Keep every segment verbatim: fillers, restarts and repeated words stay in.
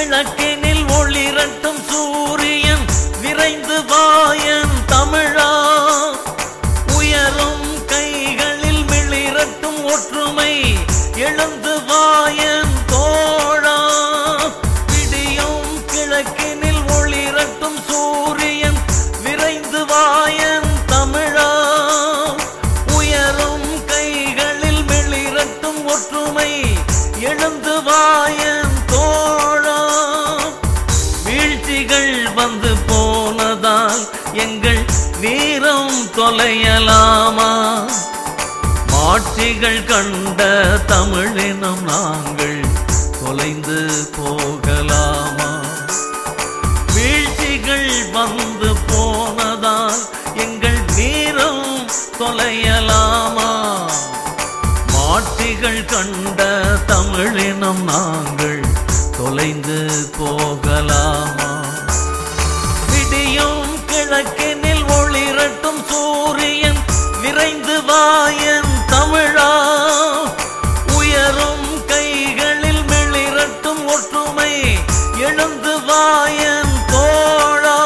கிழக்கினில் ஒளிரட்டும் சூரியன் விரைந்து வாயன் தமிழா. உயரும் கைகளில் மிளிரட்டும் ஒற்றுமை எழுந்து வாயன் தோழா. விடியும் கிழக்கினில் ஒளிரட்டும் சூரியன் விரைந்து வாயன் தமிழா. உயரும் கைகளில் மிளிரட்டும் ஒற்றுமை எழுந்து வாயன் தோழா. வீழ்ச்சிகள் வந்து போனதால் எங்கள் வீரம் தொலையலாமா? மாட்சிகள் கண்ட தமிழினம் நாங்கள் தொலைந்து போகலாமா? வீழ்ச்சிகள் வந்து போனதால் எங்கள் வீரம் தொலையலாமா? மாட்சிகள் கண்ட தமிழினம் நாங்கள் தொலைந்து போகலாமா? விடியும் கிழக்கினில் ஒளிரட்டும் சூரியன் விரைந்து வாயன் தமிழா. உயரும் கைகளில் மிளிரட்டும் ஒற்றுமை எழுந்து வாயன் தோழா.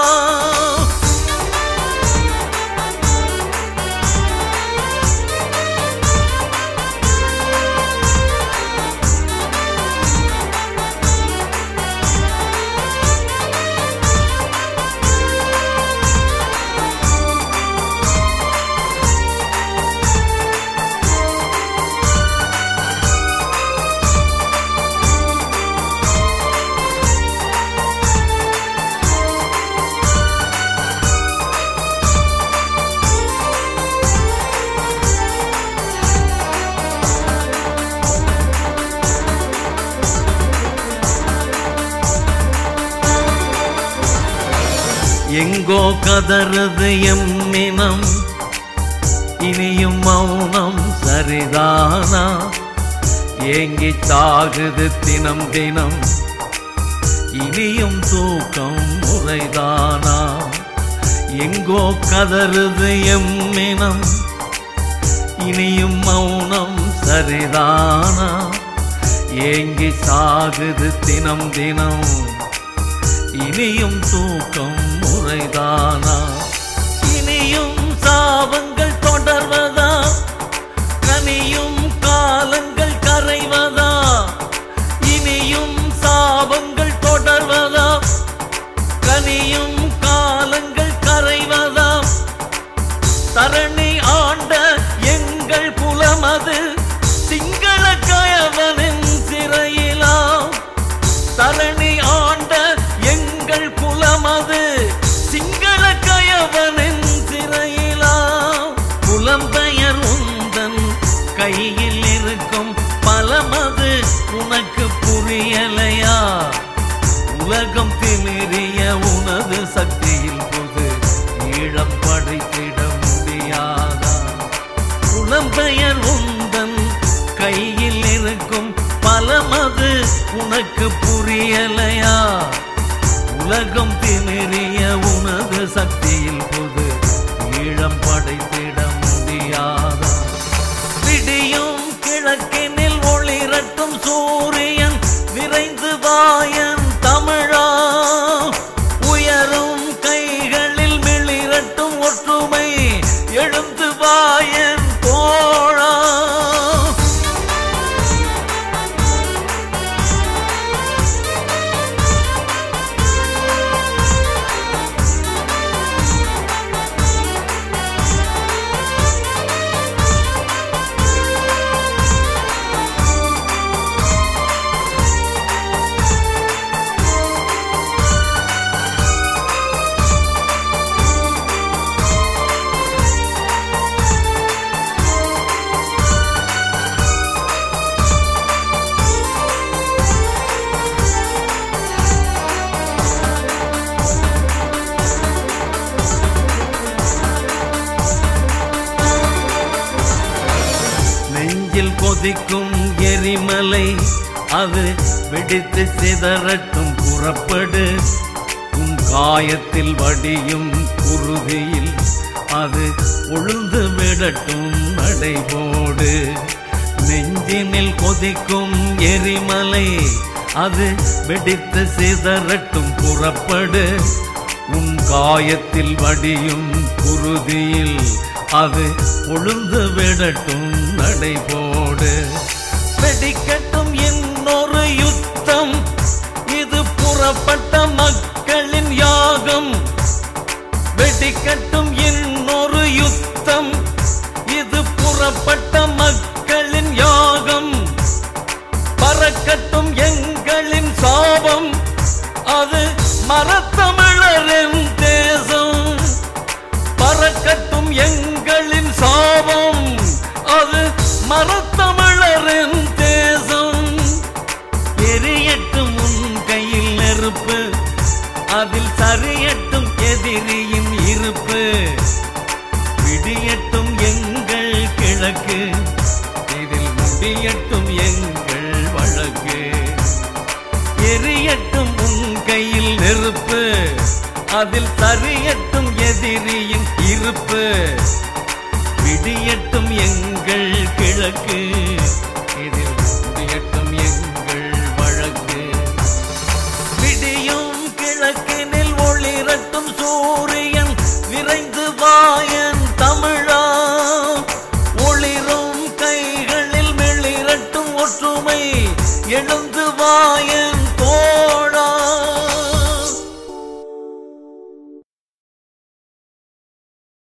எங்கோ கதறுது எம்மினம், இனியும் மௌனம் சரிதானா? ஏங்கி சாகுது தினம் தினம், இனியும் தூக்கம் முறைதானா? எங்கோ கதறுது எம்மினம், இனியும் மௌனம் சரிதானா? ஏங்கி சாகுது தினம் தினம், இனியும் தூக்கம் முறைதானா? இனியும் சாபங்கள் தொடர்வதா? கனியும் காலங்கள் கரைவதா? இனியும் சாபங்கள் தொடர்வதா? கனியும் காலங்கள் கரைவதா? தரணி ஆண்ட எங்கள் குலமது சிங்கள கயவனின் சிறையிலா? தரணி ஆண்ட எங்கள் குலமது சிங்கள கயவனின் சிறையிலா? புலம்பெயர் உந்தன் கையில் இருக்கும் பலமது உனக்கு புரியலையா? உலகம் திமிரிய உனது சக்தியில் புது ஈழம் படைத்திட முடியாதா? புலம்பெயர் உந்தன் கையில் இருக்கும் பலமது உனக்கு புரியலையா? உலகம் திமிரிய உனது சக்தியில் புது ஈழம் படைத்திட முடியாதா? விடியும் கிழக்கினில் ஒளிரட்டும் சூரியன் விரைந்து வாயன் தமிழா. உயரும் கைகளில் மிளிரட்டும் ஒற்றுமை எழுந்து வாயன் தோழா. கொதிக்கும் எரிமலை அது வெடித்து சிதறட்டும் புறப்படு. உன் காயத்தில் வடியும் குருதியில் அது உழுந்து விடட்டும் நடைபோடு. நெஞ்சினில் கொதிக்கும் எரிமலை அது வெடித்து சிதறட்டும் புறப்படு. உன் காயத்தில் வடியும் குருதியில் அது கொழுந்து விடட்டும் நடைபோடு. வெடிக்கட்டும் இன்னொரு யுத்தம், இது புறப்பட்ட மக்களின் யாகம். வெடிக்கட்டும் இன்னொரு யுத்தம், இது புறப்பட்ட மக்களின் யாகம். பறக்கட்டும் எங்களின் சாபம், அது மரத்தமிழரின் தேசம். பறக்கட்டும் எங்களின் சாபம், அது மரத்தமிழரின் தேசம். எரியட்டும் உன் கையில் நெருப்பு, அதில் சரியட்டும் எதிரியின் இருப்பு. விடியட்டும் எங்கள் கிழக்கு, இதில் முடியட்டும் எங்கள் வழக்கு. எரியட்டும் உன் கையில் நெருப்பு, அதில் சரியட்டும் எதிரியின் இருப்பு. விடியட்டும் எங்கள் கிழக்கு, இதில் முடியட்டும் எங்கள் வழக்கு. விடியும் கிழக்கினில் ஒளிரட்டும் சூரியன், விரைந்து வாயன் தமிழா. ஒளிரும் கைகளில் மெளிரட்டும் ஒற்றுமை, எழுந்து வாயன் தோழா.